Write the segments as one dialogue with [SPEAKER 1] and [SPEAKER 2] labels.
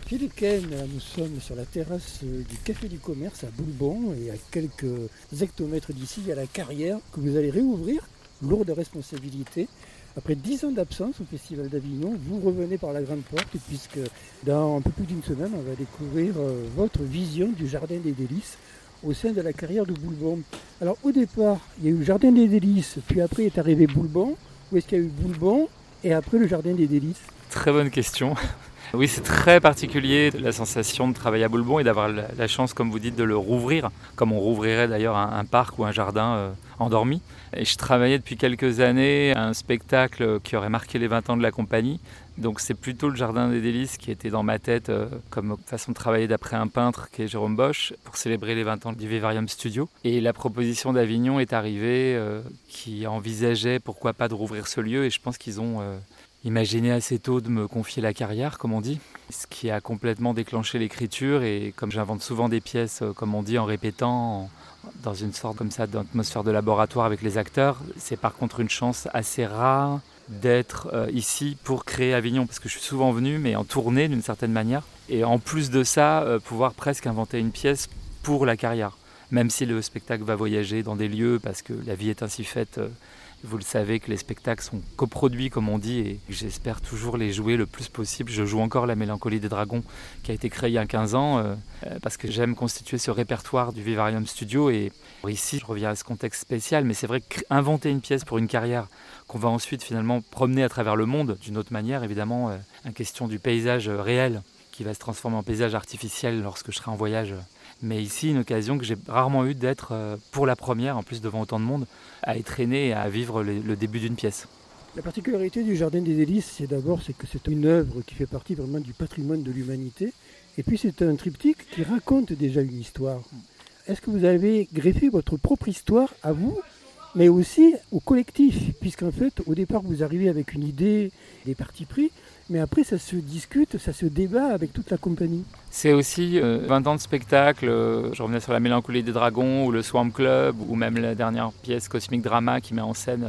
[SPEAKER 1] Philippe Ken, nous sommes sur la terrasse du Café du Commerce à Boulbon et à quelques hectomètres d'ici, il y a la carrière que vous allez réouvrir, lourde responsabilité. Après 10 ans d'absence au Festival d'Avignon, vous revenez par la grande porte puisque dans un peu plus d'une semaine, on va découvrir votre vision du Jardin des Délices au sein de la carrière de Boulbon. Alors au départ, il y a eu le Jardin des Délices, puis après est arrivé Boulbon. Où est-ce qu'il y a eu Boulbon et après le Jardin des Délices?
[SPEAKER 2] Très bonne question. Oui, c'est très particulier la sensation de travailler à Boulbon et d'avoir la chance, comme vous dites, de le rouvrir, comme on rouvrirait d'ailleurs un parc ou un jardin endormi. Et je travaillais depuis quelques années à un spectacle qui aurait marqué les 20 ans de la compagnie. Donc c'est plutôt le Jardin des Délices qui était dans ma tête comme façon de travailler d'après un peintre qui est Jérôme Bosch pour célébrer les 20 ans du Vivarium Studio. Et la proposition d'Avignon est arrivée qui envisageait pourquoi pas de rouvrir ce lieu et je pense qu'ils ont imaginé assez tôt de me confier la carrière, comme on dit, ce qui a complètement déclenché l'écriture et comme j'invente souvent des pièces, comme on dit, en répétant, dans une sorte comme ça d'atmosphère de laboratoire avec les acteurs, c'est par contre une chance assez rare d'être ici pour créer Avignon, parce que je suis souvent venu, mais en tournée d'une certaine manière, et en plus de ça, pouvoir presque inventer une pièce pour la carrière, même si le spectacle va voyager dans des lieux, parce que la vie est ainsi faite. Vous le savez que les spectacles sont coproduits, comme on dit, et j'espère toujours les jouer le plus possible. Je joue encore La Mélancolie des Dragons, qui a été créée il y a 15 ans, parce que j'aime constituer ce répertoire du Vivarium Studio. Et ici, je reviens à ce contexte spécial, mais c'est vrai qu'inventer une pièce pour une carrière qu'on va ensuite finalement promener à travers le monde, d'une autre manière, évidemment, en question du paysage réel, qui va se transformer en paysage artificiel lorsque je serai en voyage. Mais ici, une occasion que j'ai rarement eue d'être, pour la première, en plus devant autant de monde, à être traîné et à vivre le début d'une pièce.
[SPEAKER 1] La particularité du Jardin des Délices, c'est que c'est une œuvre qui fait partie vraiment du patrimoine de l'humanité. Et puis c'est un triptyque qui raconte déjà une histoire. Est-ce que vous avez greffé votre propre histoire à vous, mais aussi au collectif? Puisqu'en fait, au départ, vous arrivez avec une idée, des partis pris, mais après, ça se discute, ça se débat avec toute la compagnie.
[SPEAKER 2] C'est aussi 20 ans de spectacle. Je revenais sur La Mélancolie des Dragons ou le Swamp Club ou même la dernière pièce Cosmic Drama qui met en scène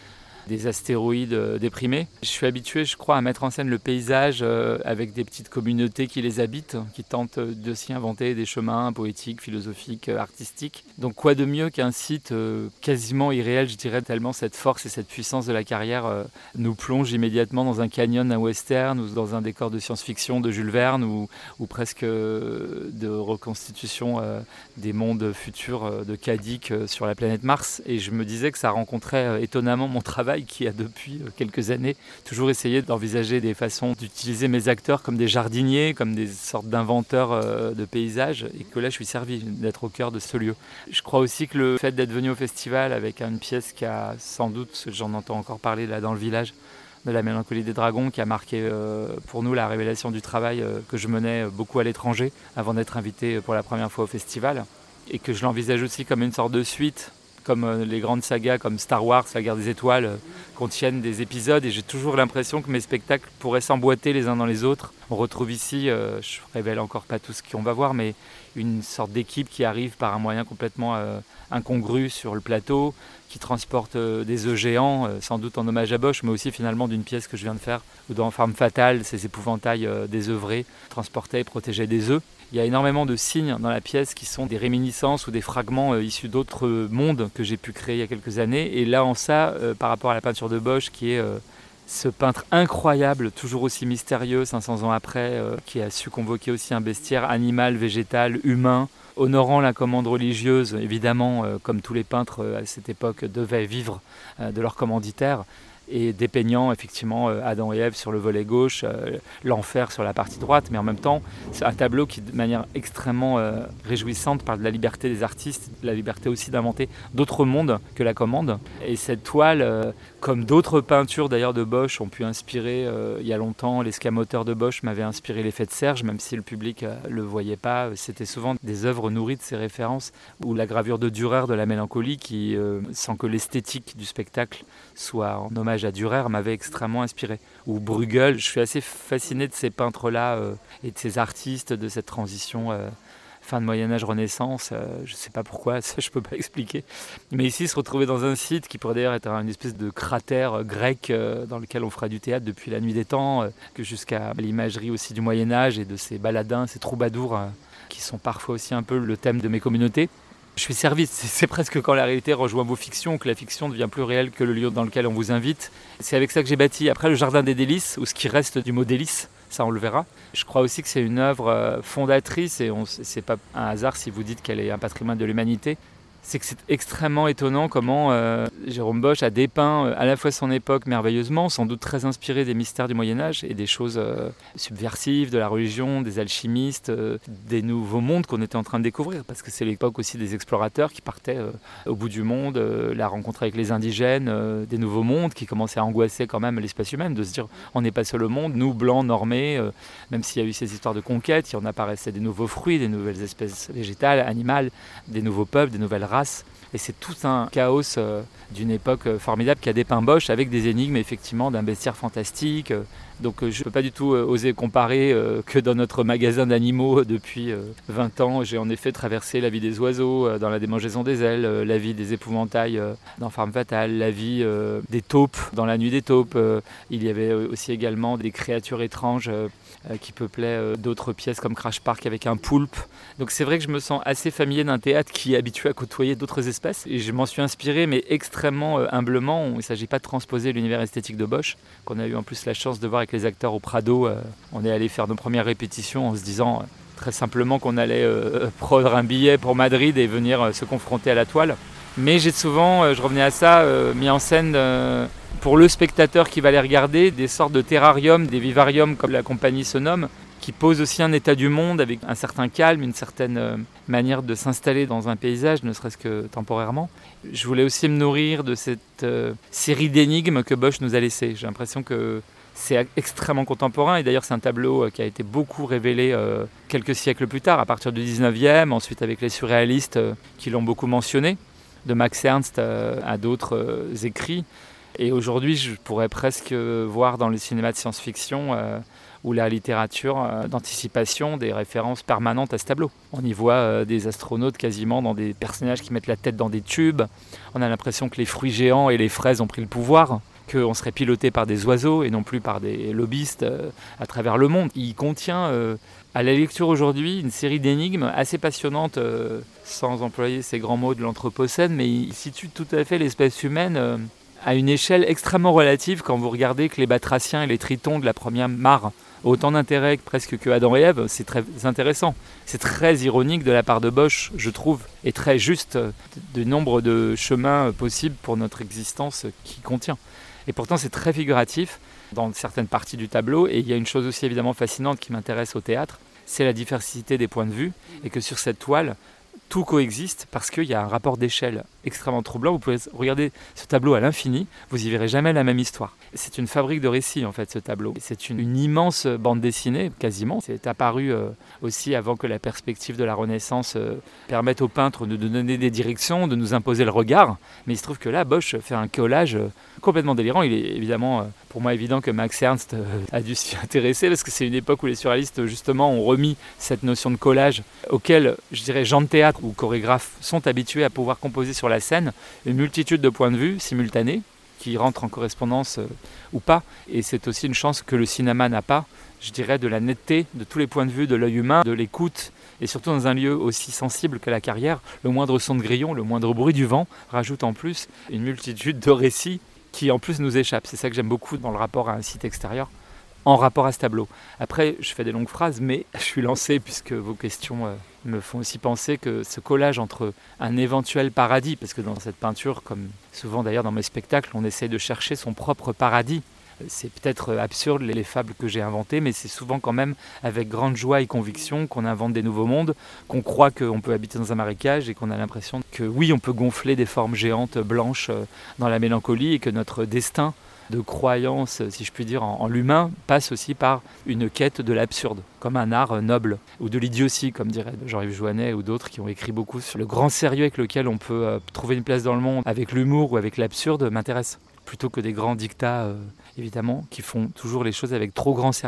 [SPEAKER 2] des astéroïdes déprimés. Je suis habitué, je crois, à mettre en scène le paysage avec des petites communautés qui les habitent, qui tentent de s'y inventer des chemins poétiques, philosophiques, artistiques. Donc quoi de mieux qu'un site quasiment irréel, je dirais, tellement cette force et cette puissance de la carrière nous plonge immédiatement dans un canyon d'un western ou dans un décor de science-fiction de Jules Verne ou presque de reconstitution des mondes futurs de Kadik sur la planète Mars. Et je me disais que ça rencontrait étonnamment mon travail qui a depuis quelques années toujours essayé d'envisager des façons d'utiliser mes acteurs comme des jardiniers, comme des sortes d'inventeurs de paysages, et que là je suis servi d'être au cœur de ce lieu. Je crois aussi que le fait d'être venu au festival avec une pièce qui a sans doute, j'en entends encore parler là dans le village, de La Mélancolie des Dragons, qui a marqué pour nous la révélation du travail que je menais beaucoup à l'étranger avant d'être invité pour la première fois au festival, et que je l'envisage aussi comme une sorte de suite, comme les grandes sagas comme Star Wars, la guerre des étoiles, contiennent des épisodes, et j'ai toujours l'impression que mes spectacles pourraient s'emboîter les uns dans les autres. On retrouve ici, je ne révèle encore pas tout ce qu'on va voir, mais une sorte d'équipe qui arrive par un moyen complètement incongru sur le plateau, qui transporte des œufs géants, sans doute en hommage à Bosch, mais aussi finalement d'une pièce que je viens de faire, où dans Femme Fatale, ces épouvantails désœuvrés transportaient et protégeaient des œufs. Il y a énormément de signes dans la pièce qui sont des réminiscences ou des fragments issus d'autres mondes que j'ai pu créer il y a quelques années. Et là, en ça, par rapport à la peinture de Bosch, qui est ce peintre incroyable, toujours aussi mystérieux, 500 ans après, qui a su convoquer aussi un bestiaire animal, végétal, humain, honorant la commande religieuse, évidemment, comme tous les peintres à cette époque devaient vivre de leur commanditaire, et dépeignant effectivement Adam et Ève sur le volet gauche, l'enfer sur la partie droite, mais en même temps c'est un tableau qui de manière extrêmement réjouissante parle de la liberté des artistes, de la liberté aussi d'inventer d'autres mondes que la commande. Et cette toile, comme d'autres peintures d'ailleurs de Bosch ont pu inspirer il y a longtemps, l'escamoteur de Bosch m'avait inspiré l'effet de Serge, même si le public le voyait pas, c'était souvent des œuvres nourries de ces références, ou la gravure de Dürer de La Mélancolie qui, sans que l'esthétique du spectacle soit en hommage à Dürer, m'avait extrêmement inspiré. Ou Bruegel, je suis assez fasciné de ces peintres-là et de ces artistes, de cette transition fin de Moyen-Âge, Renaissance, je ne sais pas pourquoi, ça je ne peux pas expliquer. Mais ici, se retrouver dans un site qui pourrait d'ailleurs être une espèce de cratère grec dans lequel on fera du théâtre depuis la nuit des temps, que jusqu'à l'imagerie aussi du Moyen-Âge et de ces baladins, ces troubadours qui sont parfois aussi un peu le thème de mes communautés. Je suis servi, c'est presque quand la réalité rejoint vos fictions que la fiction devient plus réelle que le lieu dans lequel on vous invite. C'est avec ça que j'ai bâti. Après, le Jardin des Délices, ou ce qui reste du mot délice, ça on le verra. Je crois aussi que c'est une œuvre fondatrice, et c'est pas un hasard si vous dites qu'elle est un patrimoine de l'humanité. C'est que c'est extrêmement étonnant comment Jérôme Bosch a dépeint à la fois son époque merveilleusement, sans doute très inspiré des mystères du Moyen-Âge et des choses subversives, de la religion, des alchimistes, des nouveaux mondes qu'on était en train de découvrir, parce que c'est l'époque aussi des explorateurs qui partaient au bout du monde, la rencontre avec les indigènes, des nouveaux mondes qui commençaient à angoisser quand même l'espèce humaine, de se dire on n'est pas seul au monde, nous blancs, normés, même s'il y a eu ces histoires de conquête, il en apparaissait des nouveaux fruits, des nouvelles espèces végétales, animales, des nouveaux peuples, des nouvelles races. Et c'est tout un chaos d'une époque formidable qu'a dépeint Bosch avec des énigmes effectivement d'un bestiaire fantastique. Donc je ne peux pas du tout oser comparer que dans notre magasin d'animaux depuis 20 ans, j'ai en effet traversé la vie des oiseaux dans La démangeaison des ailes, la vie des épouvantails dans Femme fatale, la vie des taupes dans La nuit des taupes. Il y avait aussi également des créatures étranges qui peuplaient d'autres pièces comme Crash Park avec un poulpe. Donc c'est vrai que je me sens assez familier d'un théâtre qui est habitué à côtoyer d'autres espèces et je m'en suis inspiré mais extrêmement humblement. Il ne s'agit pas de transposer l'univers esthétique de Bosch qu'on a eu en plus la chance de voir avec les acteurs au Prado. On est allé faire nos premières répétitions en se disant très simplement qu'on allait prendre un billet pour Madrid et venir se confronter à la toile. Mais j'ai souvent, je revenais à ça, mis en scène pour le spectateur qui va les regarder des sortes de terrariums, des vivariums comme la compagnie se nomme, qui posent aussi un état du monde avec un certain calme, une certaine manière de s'installer dans un paysage, ne serait-ce que temporairement. Je voulais aussi me nourrir de cette série d'énigmes que Bosch nous a laissées. J'ai l'impression que c'est extrêmement contemporain et d'ailleurs c'est un tableau qui a été beaucoup révélé quelques siècles plus tard, à partir du 19e, ensuite avec les surréalistes qui l'ont beaucoup mentionné, de Max Ernst à d'autres écrits. Et aujourd'hui, je pourrais presque voir dans le cinéma de science-fiction ou la littérature d'anticipation des références permanentes à ce tableau. On y voit des astronautes quasiment dans des personnages qui mettent la tête dans des tubes. On a l'impression que les fruits géants et les fraises ont pris le pouvoir, qu'on serait piloté par des oiseaux et non plus par des lobbyistes à travers le monde. Il contient à la lecture aujourd'hui une série d'énigmes assez passionnantes, sans employer ces grands mots de l'anthropocène, mais il situe tout à fait l'espèce humaine à une échelle extrêmement relative quand vous regardez que les batraciens et les tritons de la première mare ont autant d'intérêt presque que Adam et Ève. C'est très intéressant. C'est très ironique de la part de Bosch, je trouve, et très juste du nombre de chemins possibles pour notre existence qu'il contient. Et pourtant, c'est très figuratif dans certaines parties du tableau. Et il y a une chose aussi évidemment fascinante qui m'intéresse au théâtre, c'est la diversité des points de vue, et que sur cette toile, tout coexiste parce qu'il y a un rapport d'échelle extrêmement troublant. Vous pouvez regarder ce tableau à l'infini, vous n'y verrez jamais la même histoire. C'est une fabrique de récits en fait ce tableau. C'est une immense bande dessinée quasiment. C'est apparu aussi avant que la perspective de la Renaissance permette aux peintres de donner des directions, de nous imposer le regard. Mais il se trouve que là, Bosch fait un collage complètement délirant. Il est évidemment pour moi évident que Max Ernst a dû s'y intéresser parce que c'est une époque où les surréalistes justement ont remis cette notion de collage auquel je dirais gens de théâtre ou chorégraphes sont habitués à pouvoir composer sur la scène une multitude de points de vue simultanés qui rentrent en correspondance ou pas. Et c'est aussi une chance que le cinéma n'a pas, je dirais, de la netteté de tous les points de vue de l'œil humain, de l'écoute, et surtout dans un lieu aussi sensible que la carrière. Le moindre son de grillon, le moindre bruit du vent rajoute en plus une multitude de récits qui en plus nous échappent. C'est ça que j'aime beaucoup dans le rapport à un site extérieur, en rapport à ce tableau. Après, je fais des longues phrases, mais je suis lancé puisque vos questions me font aussi penser que ce collage entre un éventuel paradis, parce que dans cette peinture, comme souvent d'ailleurs dans mes spectacles, on essaie de chercher son propre paradis. C'est peut-être absurde les fables que j'ai inventées, mais c'est souvent quand même avec grande joie et conviction qu'on invente des nouveaux mondes, qu'on croit qu'on peut habiter dans un marécage et qu'on a l'impression que oui, on peut gonfler des formes géantes blanches dans la mélancolie et que notre destin de croyance, si je puis dire, en l'humain, passe aussi par une quête de l'absurde, comme un art noble, ou de l'idiotie, comme dirait Jean-Yves Joannet ou d'autres qui ont écrit beaucoup sur le grand sérieux avec lequel on peut trouver une place dans le monde, avec l'humour ou avec l'absurde, m'intéresse, plutôt que des grands dictats, évidemment, qui font toujours les choses avec trop grand sérieux.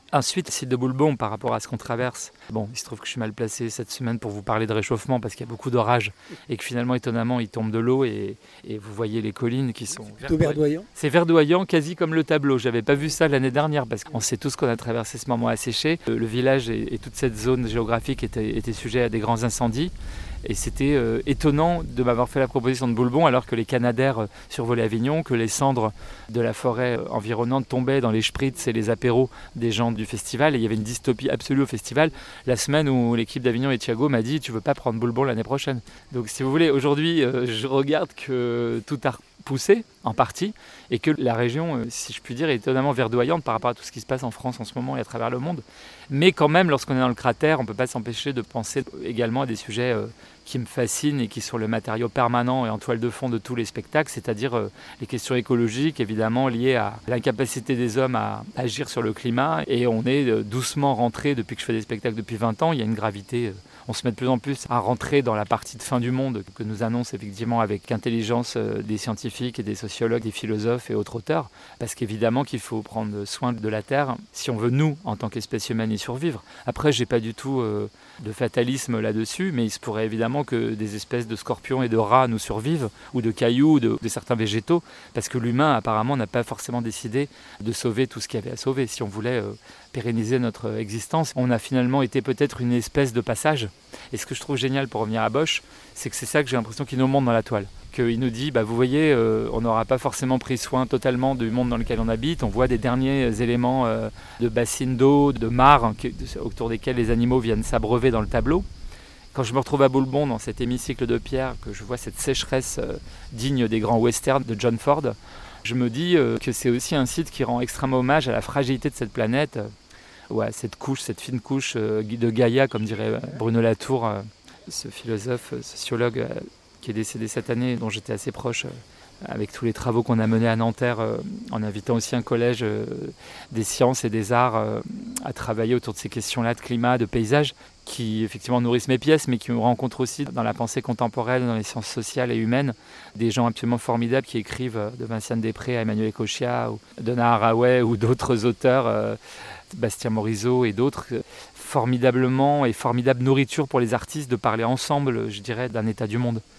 [SPEAKER 2] Ensuite, le site de Boulbon, par rapport à ce qu'on traverse, bon, il se trouve que je suis mal placé cette semaine pour vous parler de réchauffement parce qu'il y a beaucoup d'orages et que finalement, étonnamment, il tombe de l'eau et vous voyez les collines qui sont
[SPEAKER 1] Plutôt verdoyant.
[SPEAKER 2] C'est verdoyant, quasi comme le tableau. J'avais pas vu ça l'année dernière parce qu'on sait tous qu'on a traversé ce moment asséché. Le village et toute cette zone géographique étaient sujets à des grands incendies. Et c'était étonnant de m'avoir fait la proposition de Boulbon alors que les canadaires survolaient Avignon, que les cendres de la forêt environnante tombaient dans les spritz et les apéros des gens du festival. Et il y avait une dystopie absolue au festival. La semaine où l'équipe d'Avignon et Thiago m'a dit « Tu veux pas prendre Boulbon l'année prochaine ?» Donc si vous voulez, aujourd'hui, je regarde que tout a poussé en partie et que la région, si je puis dire, est étonnamment verdoyante par rapport à tout ce qui se passe en France en ce moment et à travers le monde. Mais quand même, lorsqu'on est dans le cratère, on ne peut pas s'empêcher de penser également à des sujets qui me fascinent et qui sont le matériau permanent et en toile de fond de tous les spectacles, c'est-à-dire les questions écologiques, évidemment liées à l'incapacité des hommes à agir sur le climat. Et on est doucement rentré, depuis que je fais des spectacles depuis 20 ans, il y a une gravité. On se met de plus en plus à rentrer dans la partie de fin du monde que nous annonce effectivement avec intelligence des scientifiques et des sociologues, des philosophes et autres auteurs. Parce qu'évidemment qu'il faut prendre soin de la Terre si on veut, nous, en tant qu'espèce humaine, y survivre. Après, j'ai pas du tout de fatalisme là-dessus, mais il se pourrait évidemment que des espèces de scorpions et de rats nous survivent, ou de cailloux, ou de certains végétaux, parce que l'humain, apparemment, n'a pas forcément décidé de sauver tout ce qu'il y avait à sauver. Si on voulait pérenniser notre existence, on a finalement été peut-être une espèce de passage. Et ce que je trouve génial pour revenir à Bosch, c'est que c'est ça que j'ai l'impression qu'il nous montre dans la toile. Qu'il nous dit, vous voyez, on n'aura pas forcément pris soin totalement du monde dans lequel on habite. On voit des derniers éléments de bassines d'eau, de mares, autour desquels les animaux viennent s'abreuver dans le tableau. Quand je me retrouve à Boulbon, dans cet hémicycle de pierre, que je vois cette sécheresse digne des grands westerns de John Ford, je me dis que c'est aussi un site qui rend extrêmement hommage à la fragilité de cette planète, cette couche, cette fine couche de Gaïa, comme dirait Bruno Latour, ce philosophe, sociologue qui est décédé cette année, dont j'étais assez proche avec tous les travaux qu'on a menés à Nanterre, en invitant aussi un collège des sciences et des arts à travailler autour de ces questions-là de climat, de paysage, qui effectivement nourrissent mes pièces, mais qui me rencontrent aussi dans la pensée contemporaine, dans les sciences sociales et humaines, des gens absolument formidables qui écrivent de Vinciane Després à Emmanuel Ecoccia, ou Donna Haraway, ou d'autres auteurs, Bastien Morisot et d'autres, formidablement et formidable nourriture pour les artistes de parler ensemble, je dirais, d'un état du monde.